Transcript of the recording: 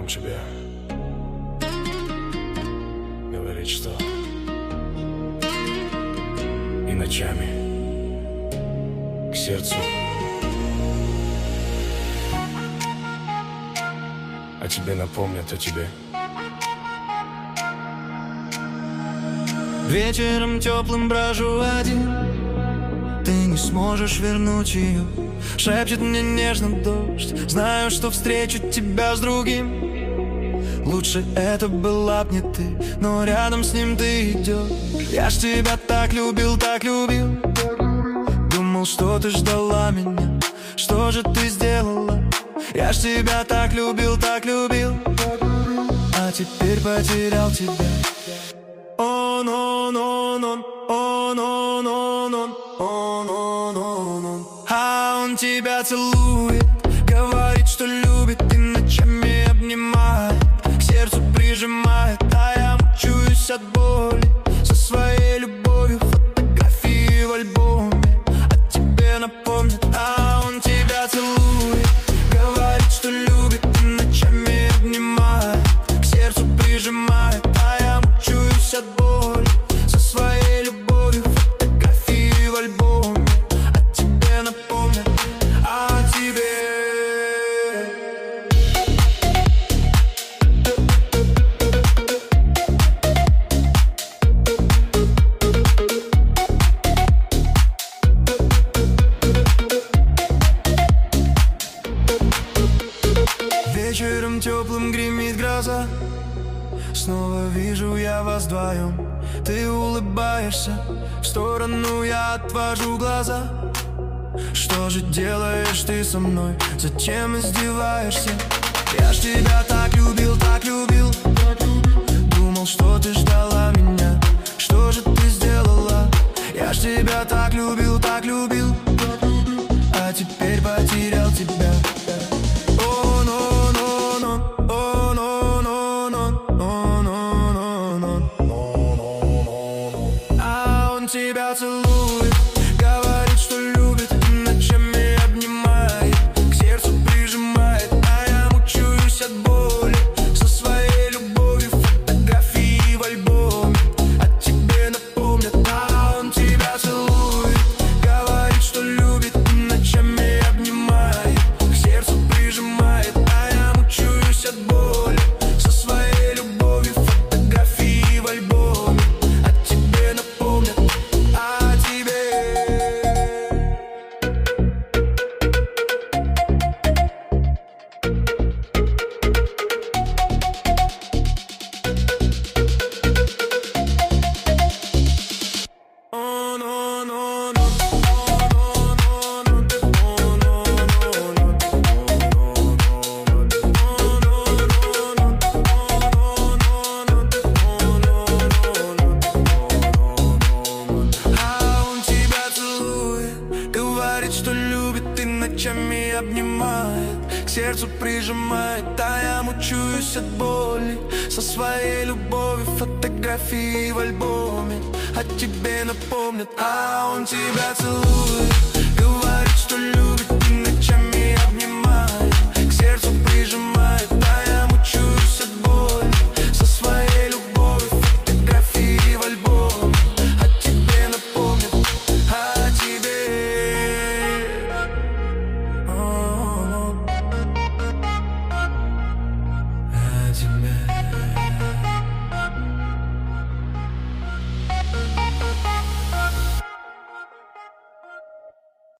он тебе говорит, что и ночами к сердцу, а тебе напомнят о тебе. Вечером теплым брожу один, ты не сможешь вернуть ее. Шепчет мне нежно дождь, знаю, что встречу тебя с другим. Лучше это была б не ты, но рядом с ним ты идешь. Я ж тебя так любил, так любил. Думал, что ты ждала меня, что же ты сделала? Я ж тебя так любил, так любил. А теперь потерял тебя. Он, он, он, он, он, он, он, он, он, он. А он тебя целует, говорит, что любит, и ночами обнимает, к сердцу прижимает, а я мучаюсь от боли. Со своей любовью фотографии в альбоме о тебе напомнят. А он тебя целует, говорит, что любит, и ночами обнимает, к сердцу прижимает, а я мучаюсь от боли. Со своей любовью фотографии в альбоме о тебе напомнят, о тебе. Вечером теплым гремит гроза, снова вижу я вас вдвоем. Ты улыбаешься, в сторону я отвожу глаза. Что же делаешь ты со мной? Зачем издеваешься? Я ж тебя так любил, так любил. Думал, что ты ждала меня, что же ты сделала? Я ж тебя так любил, так любил. А теперь потерял тебя. Он, он, он, он, он, он, он, он, он, он, он. А он тебя целует, говорит, что любит, и ночами обнимает, к сердцу прижимает, а я мучаюсь от боли. Со своей любовью фотографии в альбоме о тебе напомнят. А он тебя целует, говорит, что любит, и ночами обнимает, к сердцу прижимает, а я мучаюсь от боли. Со своей любовью фотографии в альбоме о тебе напомнят, о тебе. Он, он, он, а он тебя целует, говорит, что любит, и ночами обнимает, к сердцу прижимает, а я мучаюсь от боли. Со своей любовью фотографии в альбоме о тебе напомнят. А он тебя целует, говорит, что любит,